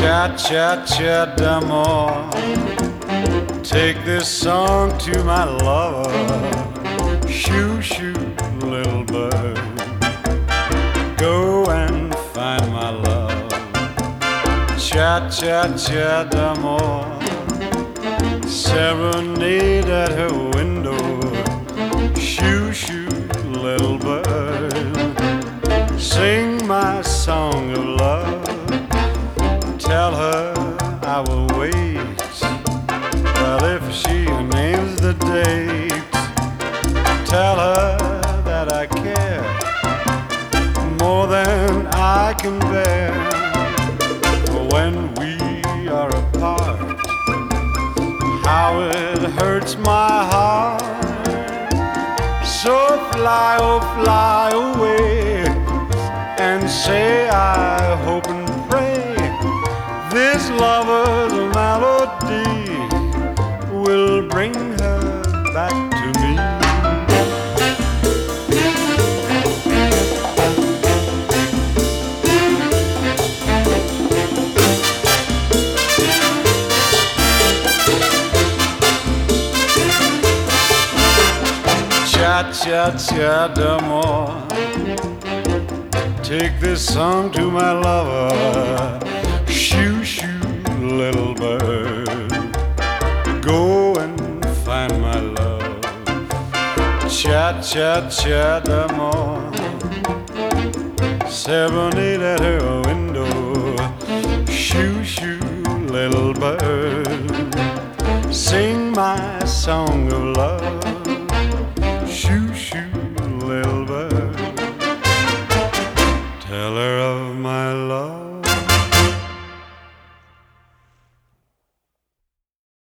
Cha-cha-cha d'amour. Take this song to my lover. Shoo, shoo, little bird, go and find my love. Cha-cha-cha d'amour. Serenade at her window. Shoo, shoo, little bird, sing my song of love. Tell her I will wait. Well, if she names the date, tell her that I care more than I can bear. For when we are apart, how it hurts my heart. So fly, oh fly away, and say I hope and pray this lover's melody will bring her back to me. Cha-cha-cha d'amour. Take this song to my lover. Shoo, shoo, little bird, go and find my love. Cha-cha-cha d'amour. Serenade at her window. Shoo, shoo, little bird, sing my song of love.